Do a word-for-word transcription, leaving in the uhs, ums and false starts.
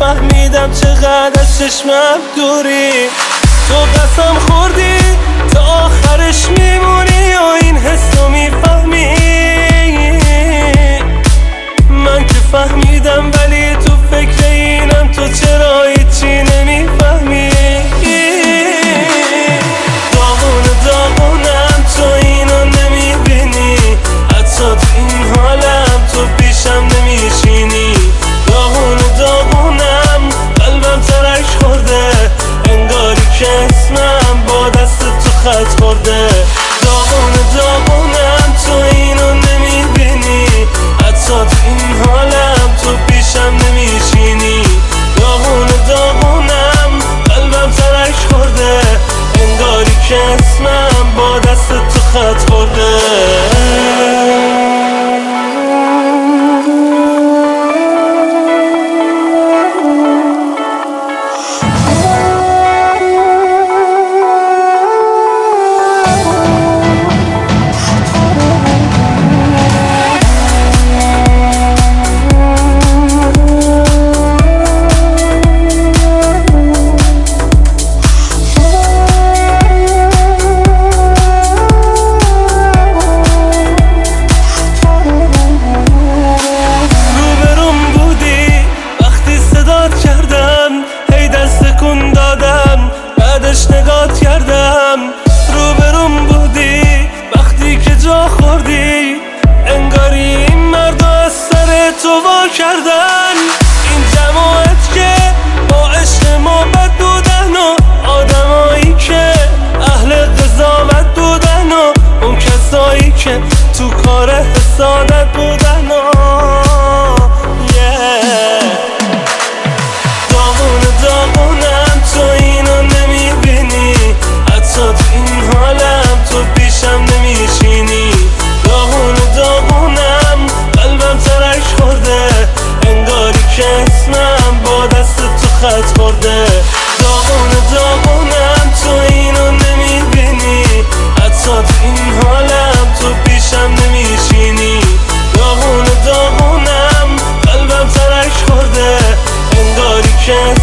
فهمیدم چقدر از چشمم دوری. تو قسم خوردی تا آخرش میمونی و این حسو میفهمی. من که فهمیدم ولی تو فکر اینم، تو چرا هیچی نمیفهمی. داغون داغونم تو اینو نمیبینی، حتی تو این حالم تو پیشم نمیشینی. داغون داغونم قلبم ترک خورده، انگاری که اسمم با دست تو خط خورده. داغون داغونم تو اینو نمیبینی، حتی تو این حالم تو پیشم نمیشینی. داغون داغونم قلبم ترک خورده، انگاری که اسمم با دست تو خط خورده. نگات کردم روبروم بودی وقتی که جا خوردی، انگاری این مرد از سر تو وا کردن. این جماعت که با عشق ما بد بودن و آدمایی که اهل قضاوت بودن و اون کسایی که تو کار حسادت بودن و yeah. داغون داغونم تو اینو نمیبینی، حتی تو این حالم تو پیشم نمیشینی. داغون داغونم قلبم ترک خورده، انگاری که اسمم با دست تو خط خورده. داغون داغونم تو اینو نمیبینی، حتی تو این حالم تو پیشم نمیشینی. داغون داغونم قلبم ترک خورده، انگاری که